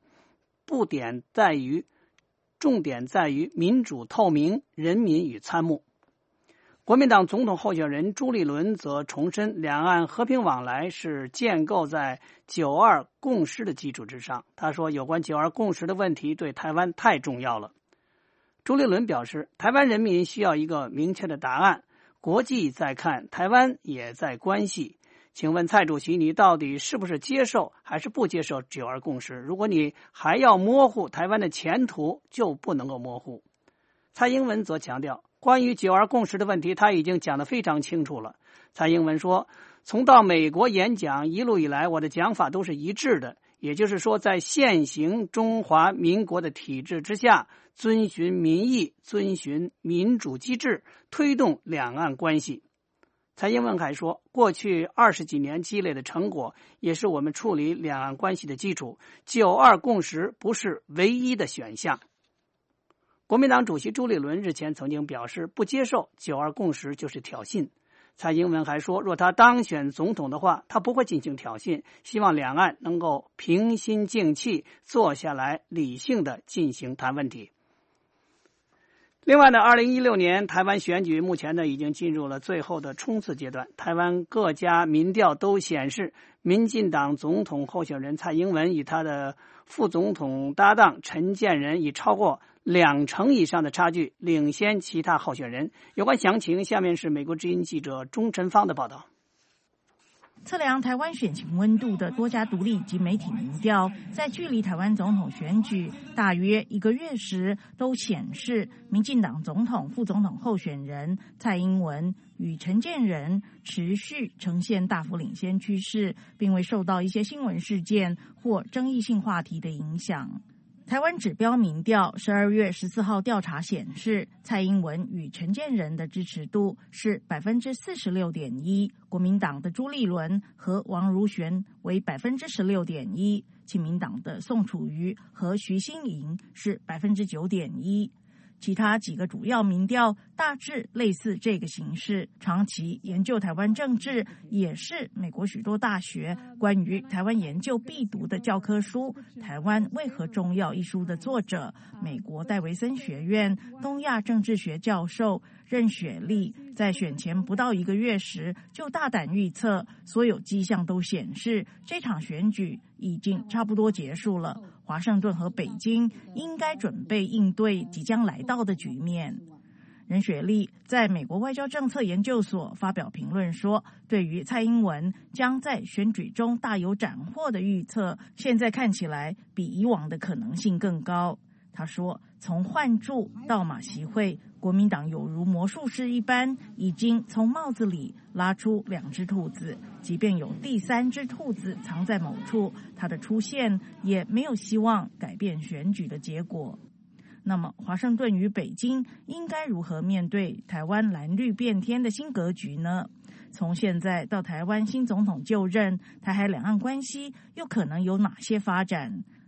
重点在于民主透明、人民与参谋。国民党总统候选人朱立伦则重申，两岸和平往来是建构在9·2共识的基础之上。他说，有关9·2共识的问题对台湾太重要了。朱立伦表示，台湾人民需要一个明确的答案，国际在看，台湾也在关系。请问蔡主席，你到底是不是接受还是不接受9·2共识？如果你还要模糊台湾的前途，就不能够模糊。蔡英文则强调，关于9·2共识的问题，他已经讲得非常清楚了。蔡英文说，从到美国演讲一路以来，我的讲法都是一致的，也就是说，在现行中华民国的体制之下，遵循民意，遵循民主机制，推动两岸关系。蔡英文还说，过去20几年积累的成果，也是我们处理两岸关系的基础。9·2共识不是唯一的选项。国民党主席朱立伦日前曾经表示，不接受9·2共识就是挑衅。蔡英文还说，若他当选总统的话，他不会进行挑衅，希望两岸能够平心静气，坐下来理性的进行谈问题。另外呢，2016年台湾选举目前呢已经进入了最后的冲刺阶段。台湾各家民调都显示，民进党总统候选人蔡英文与他的副总统搭档陈建仁以超过20%以上的差距领先其他候选人。有关详情，下面是美国之音记者钟晨芳的报道。 测量台湾选情温度的多家独立及媒体民调，在距离台湾总统选举大约1个月时，都显示民进党总统、副总统候选人蔡英文与陈建仁持续呈现大幅领先趋势，并未受到一些新闻事件或争议性话题的影响。台湾指标民调12月14号调查显示，蔡英文与陈建仁的支持度是 46.1%， 国民党的朱立伦和王如玄为 16.1%， 亲民党的宋楚瑜和徐新莹是 9.1%。其他几个主要民调大致类似这个形式。长期研究台湾政治，也是美国许多大学关于台湾研究必读的教科书《台湾为何重要》一书的作者，美国戴维森学院东亚政治学教授任雪莉，在选前不到1个月时就大胆预测，所有迹象都显示这场选举已经差不多结束了。华盛顿和北京应该准备应对即将来到的局面。任雪莉在美国外交政策研究所发表评论说，对于蔡英文将在选举中大有斩获的预测，现在看起来比以往的可能性更高。他说，从换柱到马习会，国民党有如魔术师一般，已经从帽子里拉出2只兔子，即便有第3只兔子藏在某处，它的出现也没有希望改变选举的结果。那么华盛顿与北京应该如何面对台湾蓝绿变天的新格局呢？从现在到台湾新总统就任，台海两岸关系又可能有哪些发展？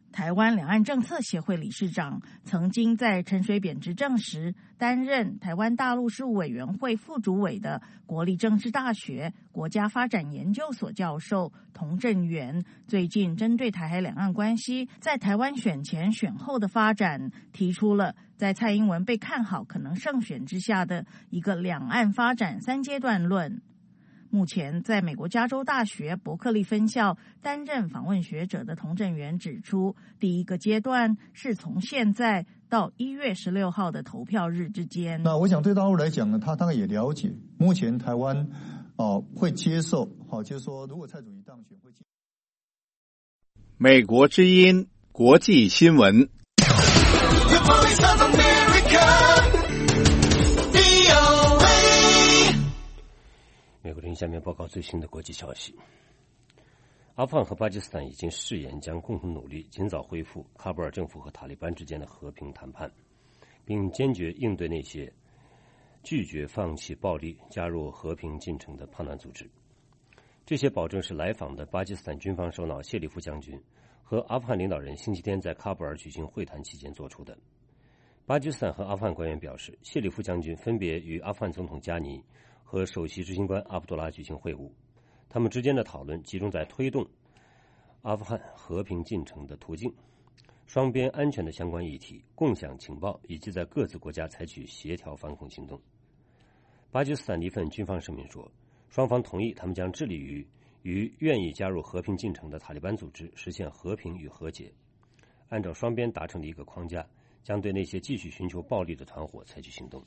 台湾两岸政策协会理事长，曾经在陈水扁执政时担任台湾大陆事务委员会副主委的国立政治大学国家发展研究所教授童振源，最近针对台海两岸关系在台湾选前选后的发展，提出了在蔡英文被看好可能胜选之下的一个两岸发展3阶段论。目前在美国加州大学伯克利分校担任访问学者的童振源指出，第一个阶段是从现在到1月16号的投票日之间。 那我想对大陆来讲呢，他当然也了解，目前台湾会接受，就是说如果蔡主席当选会接。 美国之音国际新闻。 美国人下面报告最新的国际消息。阿富汗和巴基斯坦已经誓言将共同努力尽早恢复喀布尔政府和塔利班之间的和平谈判，并坚决应对那些拒绝放弃暴力加入和平进程的叛乱组织。这些保证是来访的巴基斯坦军方首脑谢里夫将军和阿富汗领导人星期天在喀布尔举行会谈期间做出的。巴基斯坦和阿富汗官员表示，谢里夫将军分别与阿富汗总统加尼和首席执行官阿卜杜拉举行会晤，他们之间的讨论集中在推动阿富汗和平进程的途径、双边安全的相关议题、共享情报以及在各自国家采取协调反恐行动。巴基斯坦的一份军方声明说，双方同意他们将致力于与愿意加入和平进程的塔利班组织实现和平与和解，按照双边达成的一个框架，将对那些继续寻求暴力的团伙采取行动。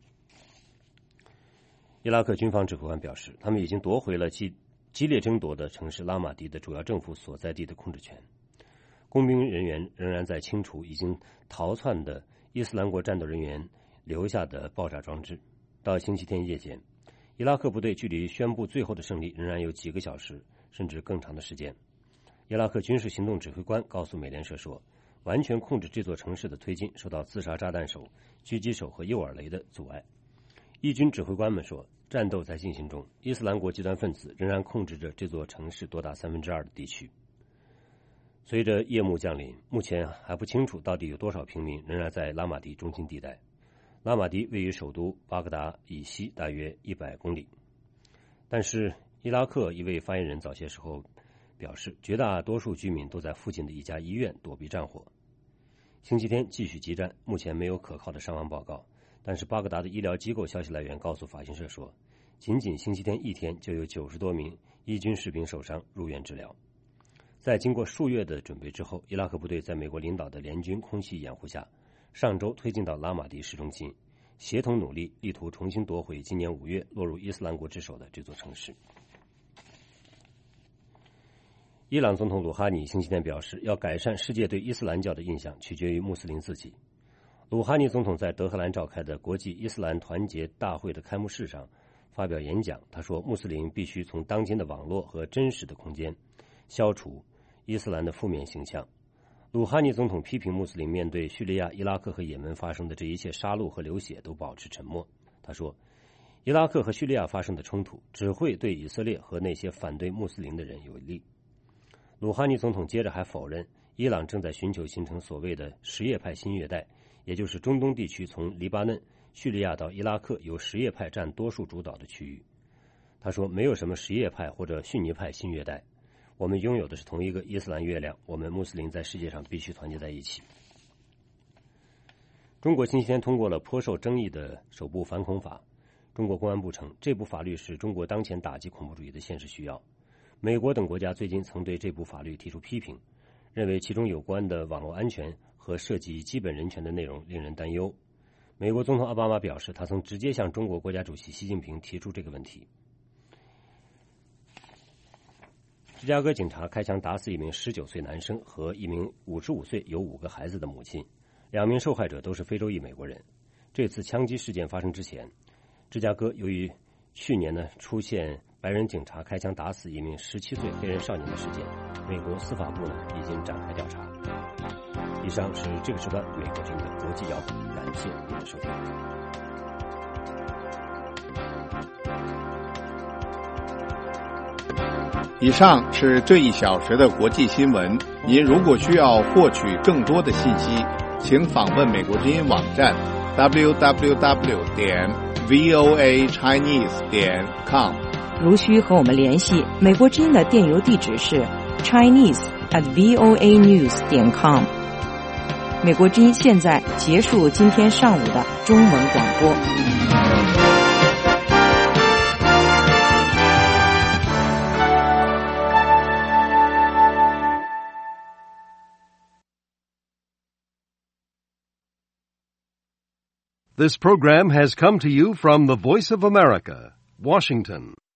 伊拉克军方指挥官表示，他们已经夺回了激烈争夺的城市拉马迪的主要政府所在地的控制权。工兵人员仍然在清除已经逃窜的伊斯兰国战斗人员留下的爆炸装置。到星期天夜间，伊拉克部队距离宣布最后的胜利仍然有几个小时甚至更长的时间。伊拉克军事行动指挥官告诉美联社说，完全控制这座城市的推进受到自杀炸弹手、狙击手和诱饵雷的阻碍。义军指挥官们说，战斗在进行中，伊斯兰国极端分子仍然控制着这座城市多达2/3的地区。随着夜幕降临，目前还不清楚到底有多少平民仍然在拉马迪中心地带。拉马迪位于首都巴格达以西大约100公里，但是伊拉克一位发言人早些时候表示，绝大多数居民都在附近的一家医院躲避战火。星期天继续激战，目前没有可靠的伤亡报告，但是巴格达的医疗机构消息来源告诉法新社说，仅仅星期天一天就有90多名伊军士兵受伤入院治疗。在经过数月的准备之后，伊拉克部队在美国领导的联军空袭掩护下，上周推进到拉马迪市中心，协同努力，力图重新夺回今年5月落入伊斯兰国之手的这座城市。伊朗总统鲁哈尼星期天表示，要改善世界对伊斯兰教的印象取决于穆斯林自己。鲁哈尼总统在德黑兰召开的国际伊斯兰团结大会的开幕式上发表演讲，他说，穆斯林必须从当今的网络和真实的空间消除伊斯兰的负面形象。鲁哈尼总统批评穆斯林面对叙利亚、伊拉克和也门发生的这一切杀戮和流血都保持沉默。他说，伊拉克和叙利亚发生的冲突只会对以色列和那些反对穆斯林的人有利。鲁哈尼总统接着还否认伊朗正在寻求形成所谓的什叶派新月带，也就是中东地区从黎巴嫩、叙利亚到伊拉克由什叶派占多数主导的区域。他说，没有什么什叶派或者逊尼派新月带，我们拥有的是同一个伊斯兰月亮，我们穆斯林在世界上必须团结在一起。中国星期天通过了颇受争议的首部反恐法。中国公安部称，这部法律是中国当前打击恐怖主义的现实需要。美国等国家最近曾对这部法律提出批评，认为其中有关的网络安全和涉及基本人权的内容令人担忧。美国总统奥巴马表示，他曾直接向中国国家主席习近平提出这个问题。芝加哥警察开枪打死一名19岁男生和一名55岁有5个孩子的母亲，2名受害者都是非洲裔美国人。这次枪击事件发生之前，芝加哥由于去年出现白人警察开枪打死一名17岁黑人少年的事件，美国司法部已经展开调查。以上是这个时段美国军的国际要闻，感谢您的收听。 以上是这一小时的国际新闻。您如果需要获取更多的信息，请访问美国之音网站 www.voachinese.com。 如需和我们联系，美国之音的电邮地址是 chinese@voanews.com。美国之音现在结束今天上午的中文广播。 This program has come to you from the Voice of America, Washington.